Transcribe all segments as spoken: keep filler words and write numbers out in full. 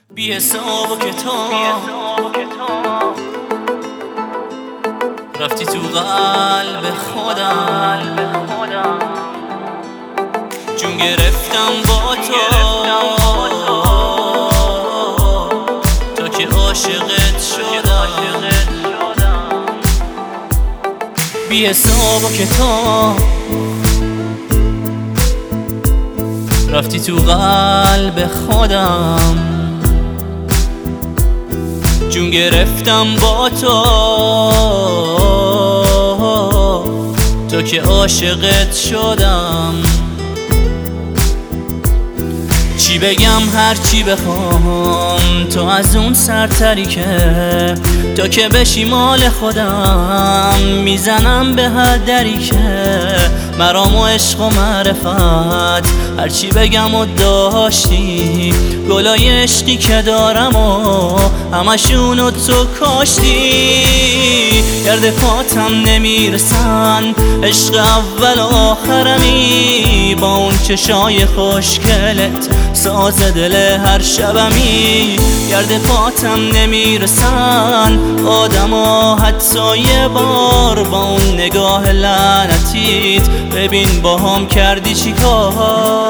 بی حساب و کتاب رفتی تو قلب خودم، جون گرفتم با تو تا که عاشقت شدم. بی حساب و کتاب رفتی تو قلب خودم، جون گرفتم با تو تا که عاشقت شدم. چی بگم هر چی بخوام تو از اون سرتری که تا که بشی مال خودم، میزنم به هر دری که مرام و عشق و معرفت. هر چی بگم و داشتی گلای عشقی که دارم و همشونو تو کاشتی. گرد پاتم نمیرسن عشق اول و آخرمی، با اون چشای خوشگلت ساز دل هر شبمی. گرد پاتم نمیرسن آدم و حتی یه بار، با اون نگاه لعنتیت ببین با هم کردی چی کار.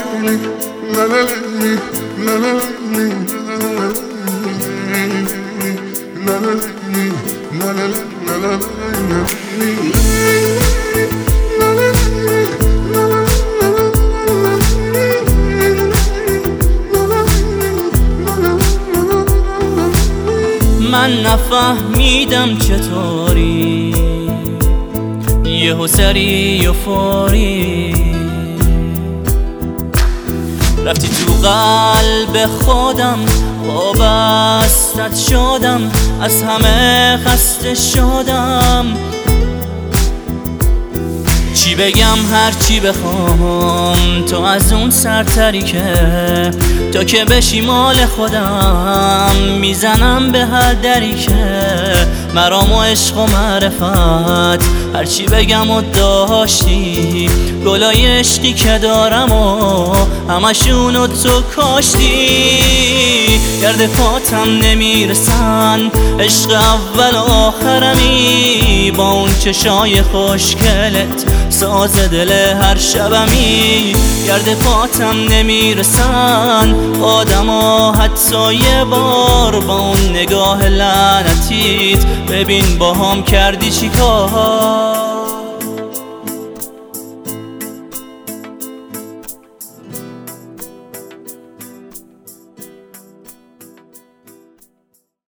من نفهمیدم چطوری یهو سری و فوری رفتی تو قلب خودم، وابستت شدم، از همه خسته شدم. چی بگم هر چی بخوام تو از اون سرتری که تا که بشی مال خودم، میزنم به هر دری که مرام و عشق و معرفت. هر چی بگم و داشتی گلای عشقی که دارم و همشونو تو کاشتی. گرد پاتم نمیرسن عشق اول و آخرمی، با اون چشای خوشگلت ساز دل هر شبمی. گرد پاتم نمیرسن آدم و حتی یه بار، با اون نگاه لعنتیت ببین با هم کردی چی کار.